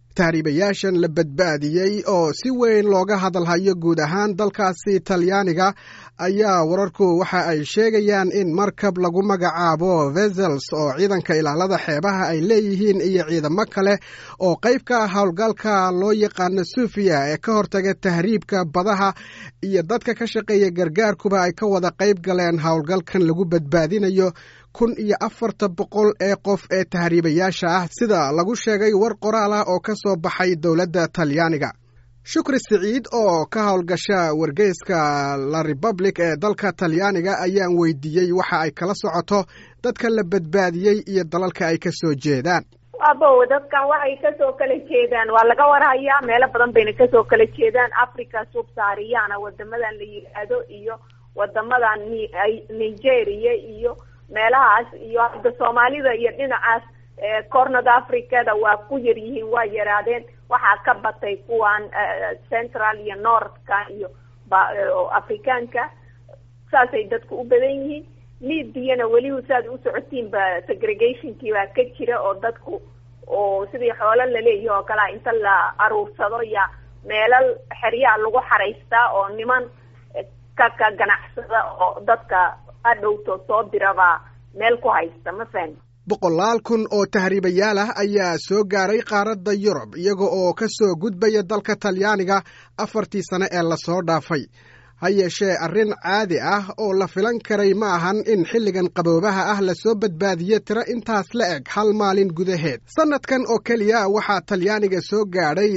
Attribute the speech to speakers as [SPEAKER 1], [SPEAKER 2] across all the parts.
[SPEAKER 1] tahriibayaashan la badbaadiyey oo si weyn looga hadalhayo guud ahaan dalkaasi Talyaaniga ayaa wararku waxa ay sheegayaan in markab lagu magacaabo Vessels oo ciidanka ilaalada xeebaha ay leeyihiin iyo ciidamo kale oo qayb ka ah howlgalka loo yaqaan Sofia ee ka hortaga tahriibka badaha iyo dadka ka shaqeeya gargaarkuba ay ka wada qayb galeen howlgalkan lagu badbaadinayo 1,400 ee qof ee tahriibayaasha ah sida lagu sheegay war qoraal ah oo ka soo baxay dowladda Talyaaniga. Shukri Siciid oo ka howlgasha wargeyska La Republic ee dalka Talyaaniga ayaan weydiiyey waxa ay kala socoto dadka la badbaadiyey iyo dalalka ay ka soo jeedaan.
[SPEAKER 2] dadkan waxay ka soo kala jeedaan waa laga warhayaa meelo badan bayna ka soo kala jeedaan Afrika Sub-Saharan wadamadan la yiraahdo iyo wadamadan Nigeria iyo meelahaas iyo hadda Soomaalida iyo dhinacaas Cornada Afrikada waa ku yar yihiin waa yaraadeen waxa ka batay kuwan Central iyo Northka iyo Afrikaanka saasay dadku u badan yihiin Libyana weli saad u socotiin ba segregationkii baa ka jira oo dadku oo sidii xoolo la leeyahay oo kala inta la aruursado ya meelal xiriya lagu xareystaa oo niman ka ganacsada oo dadka adowto soo diraba meel ku haysta ma fahmi
[SPEAKER 1] 100,000 oo tahriibayaal ah ayaa soo gaaray qaaradda Yurub iyaga oo ka soo gudbaya dalka Talyaaniga 4 sano ee la soo dhaafay ha yeeshee arrin caadi ah oo la filan karay ma ahan in xilligan qaboobaha ah la soo badbaadiyo tiro intaas la eg hal maalin gudaheed sanadkan oo kaliya waxaa Talyaaniga soo gaadhay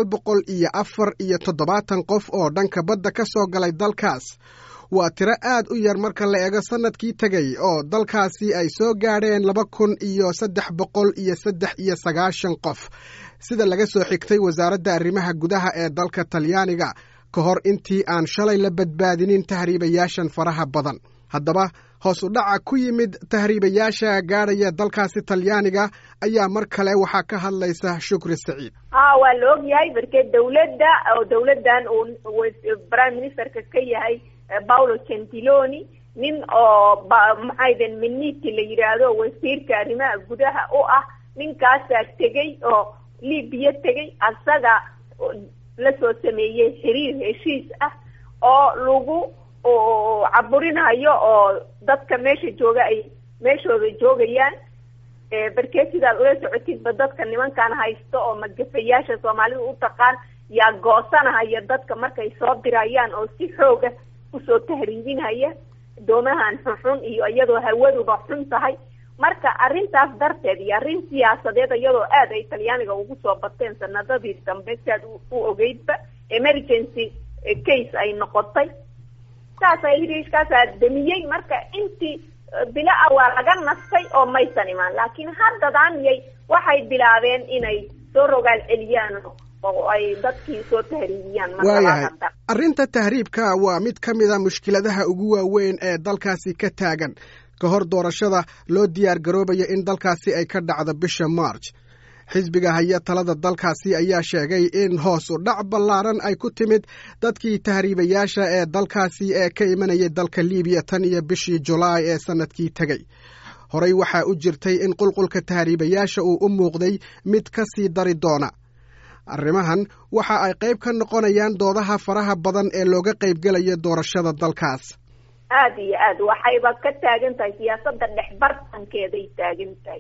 [SPEAKER 1] 974 qof oo dhanka badda ka soo galay dalkaas waa tiro aad u yar marka la eego sanadkii tagay oo dalkaasi ay soo gaadheen 2,393 qof sida laga soo xigtay wasaaradda arrimaha gudaha ee dalka Talyaaniga ka hor intii aan shalay la badbaadinin tahriibayaashan faraha badan haddaba hoos u dhaca ku yimid tahriibayaasha gaadhaya dalkaasi Talyaaniga ayaa mar kale waxa ka hadlaysa Shukri Siciid
[SPEAKER 2] waa la ogyahay markii dawladdan uu prime ministerka ka yahay Paolo Gentiloni nin oo maxaydan Minniti la yiraahdo wasiirka arrimaha gudaha oo ah ninkaas tagay oo Libiya tagay asaga la soo sameeyay xiriir heshiis ah oo lagu caburinayo oo dadka meesha jooga ay meeshooda joogayaan barkeetida ula socotid dadka nimankan haysto oo magafayaasha Soomaalidu u taqaan yaa goosanaya dadka markay soo dirayaan oo si xooga u soo tahriibinaya doomahan xun iyo iyadoo hawaduba xun tahay marka arintaas darteed iyo arin siyaasadeed iyadoo aad ay Talyaaniga ugu soo bateen sanadadii dambe saad u ogeydba emergency case ay noqotay taasay hiriishkaas damiyay marka intii bila waa laga nastay oo maysan imaan laakiin haddadan waxay bilaabeen inay soo rogaal celiyaan oo ay dadkii soo tahriibiyaan marka
[SPEAKER 1] arrinta tahriibka waa mid ka mid ah mushkiladaha ugu waaweyn ee dalkaasi ka taagan ka hor doorashada loo diyaar garoobaya in dalkaasi ay ka dhacdo bisha March xisbiga haya talada dalkaasi ayaa sheegay in hoos u dhac ballaaran ay ku timid dadkii tahriibayaasha ee dalkaasi ee ka imanayay dalka Liibiya tan iyo bishii July ee sanadkii tagay horey waxa u jirtay in qulqulka tahriibayaasha uu u muuqday mid ka sii dari doona arrimahan waxa ay qayb ka noqonayaan doodaha faraha badan ee looga qayb galayo doorashada dalkaas
[SPEAKER 2] aad iyo aad waxayba ka taagan tahay siyaasadda dhexbartankeeday taagan tahay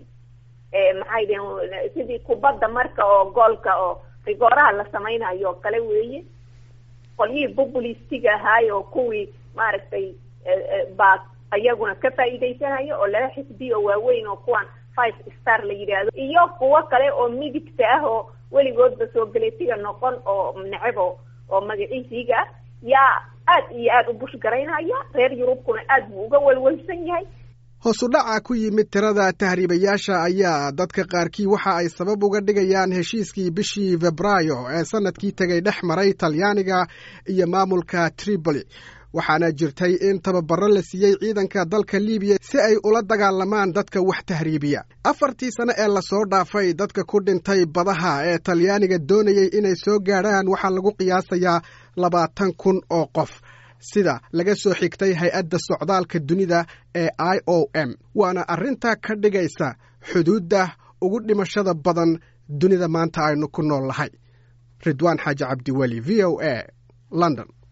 [SPEAKER 2] maxay sidii kubadda marka oo goolka oo rigooraha la samaynayo kale weeye qolyihii populistiga ahaay oo kuwii maaragtay baa ayaguna ka faa'iidaysanayo oo laba xisbi oo waaweyn oo kuwan 5 star la yiraahdo iyo kuwa kale oo midigta ah oo weligoodba soo galeetiga noqon oo necebo oo magaciisiga yaa aad iyo aad u bushgaraynaya reer Yurubkuna aad buu uga walwalsan yahay
[SPEAKER 1] hoos u dhaca ku yimid tirada tahriibayaasha ayaa dadka qaarkii waxa ay sabab uga dhigayaan heshiiskii bishii Febraayo ee sanadkii tagay dhex maray Talyaaniga iyo maamulka Tripoli waxaana jirtay in tababaro la siiyay ciidanka dalka Liibiya si ay ula dagaalamaan dadka wax tahriibiya 4 sano ee la soo dhaafay dadka ku dhintay badaha ee Talyaaniga doonayay inay soo gaaraan waxa lagu qiyaasayaa 20,000 oo qof sida laga soo xigtay hay'adda socdaalka dunida ee IOM waana arrinta ka dhigaysa xuduudda ugu dhimashada badan dunida maanta aynu ku nool nahay. ridwaan xaaji cabdiweli, v o a, London.